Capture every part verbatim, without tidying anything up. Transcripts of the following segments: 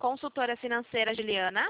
consultora financeira Juliana.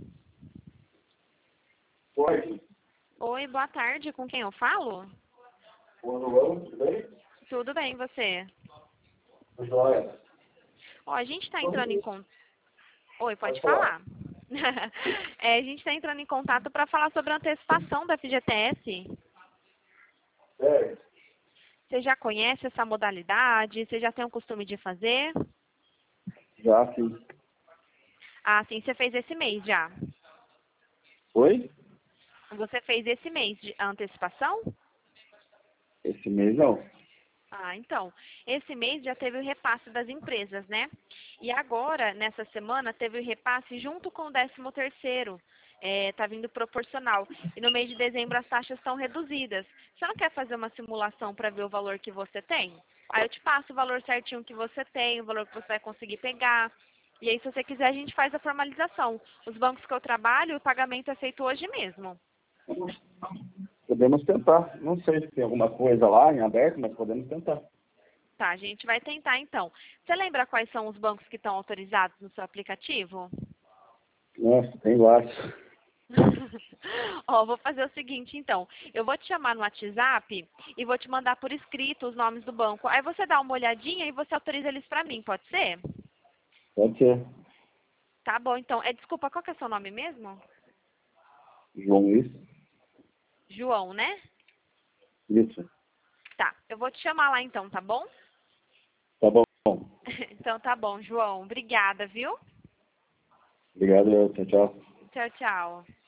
Oi. Oi, boa tarde. Com quem eu falo? Ô, João, tudo bem? Tudo bem, você? Joia. Ó, a gente está entrando em contato. Oi, pode Pode falar. falar. É, a gente está entrando em contato para falar sobre a antecipação da F G T S. É, Você já conhece essa modalidade? Você já tem o costume de fazer? já fiz. Ah, sim, você fez esse mês já. Oi? Você fez esse mês de antecipação? Esse mês não. Ah, então, esse mês já teve o repasse das empresas, né? E agora, nessa semana, teve o repasse junto com o décimo terceiro. É, tá vindo proporcional. E no mês de dezembro as taxas estão reduzidas. Você não quer fazer uma simulação para ver o valor que você tem? Aí eu te passo o valor certinho que você tem, o valor que você vai conseguir pegar. E aí, se você quiser, a gente faz a formalização. Os bancos que eu trabalho, o pagamento é feito hoje mesmo. Podemos tentar. Não sei se tem alguma coisa lá em aberto, mas podemos tentar. Tá, a gente vai tentar então. Você lembra quais são os bancos que estão autorizados no seu aplicativo? Nossa, tem vários. Ó, vou fazer o seguinte, então. Eu vou te chamar no WhatsApp e vou te mandar por escrito os nomes do banco. Aí você dá uma olhadinha e você autoriza eles pra mim, pode ser? Pode ser. Tá bom, então. É, desculpa, qual que é o seu nome mesmo? João Luiz? João, né? Isso. Tá, eu vou te chamar lá então, tá bom? Tá bom. Então tá bom, João. Obrigada, viu? Obrigado. Tchau, tchau. Tchau, tchau.